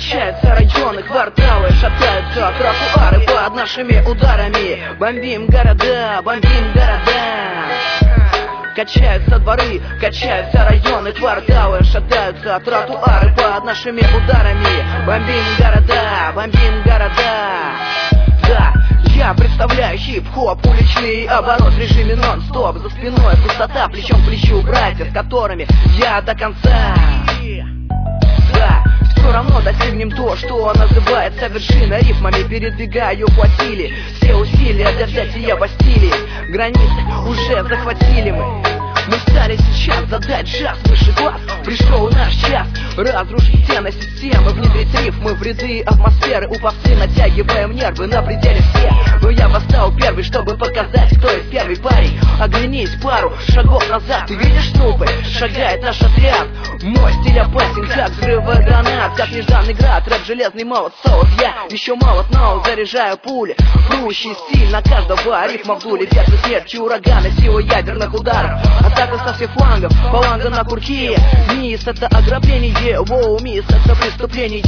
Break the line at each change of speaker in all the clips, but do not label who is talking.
Качаются районы, кварталы, шатаются тротуары под нашими ударами. Бомбим города, бомбим города. Качаются дворы, качаются районы, кварталы, шатаются тротуары под нашими ударами. Бомбим города, бомбим города. Да, я представляю хип-хоп, уличный оборот в режиме нон-стоп. За спиной пустота, плечом к плечу братья, с которыми я до конца. Да, все равно достигнем то, что называется вершина. Рифмами передвигаю платили все усилия для взятия Бастилии. Границы уже захватили мы. Мы стали сейчас задать джаз выше глаз. Пришел наш час разрушить стены системы, внедрить рифмы в ряды атмосферы. У попсы натягиваем нервы на пределе все. Но я восстал первый, чтобы показать, кто есть первый парень. Оглянись пару шагов назад. Ты видишь трупы? Шагает наш отряд. Мой стиль опасен, как взрывы гранат, как нежданный град, рэп железный молот, соус. Я еще молод, но заряжаю пули. Прущий стиль на каждого рифма в дуле. Держит смерти урагана, силы ядерных ударов. Атака со всех флангов, фаланга на курке. Мисс — это ограбление, воу, мисс — это преступление.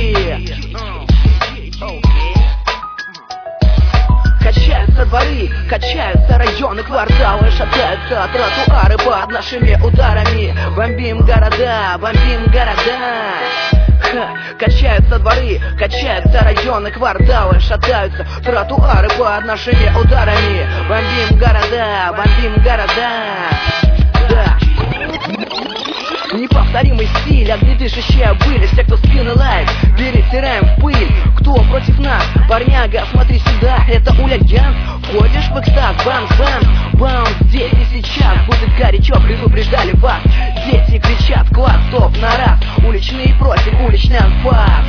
Качаются дворы, качаются районы, кварталы, шатаются тротуары под нашими ударами. Бомбим города, бомбим города. Качаются дворы, качаются районы, кварталы, шатаются тротуары под нашими ударами. Бомбим города, бомбим города. Да. Неповторимый стиль, огнедышащая быль. Все, кто спины лает, перетираем в пыль. Кто против нас? Парняга, смотри сюда, это Ульян. Входишь в экстаз, бам-бам, бам. Здесь и сейчас будет горячо, предупреждали вас. Дети кричат, класс, стоп, на раз. Уличный против, уличный анфас.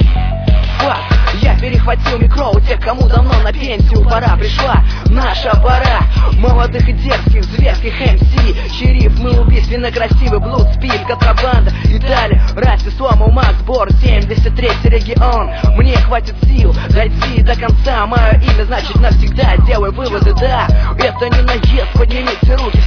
Я перехватил микро у тех, кому давно на пенсию пора. Пришла наша пора молодых и дерзких, зверских МС. Шериф, мы убийственно красивый, блуд, спид, контрабанда. Италия, рассе, сломал Макс Бор, 73-й регион. Мне хватит сил дойти до конца. Мое имя значит навсегда, делай выводы, да. Это не наезд, поднимите руки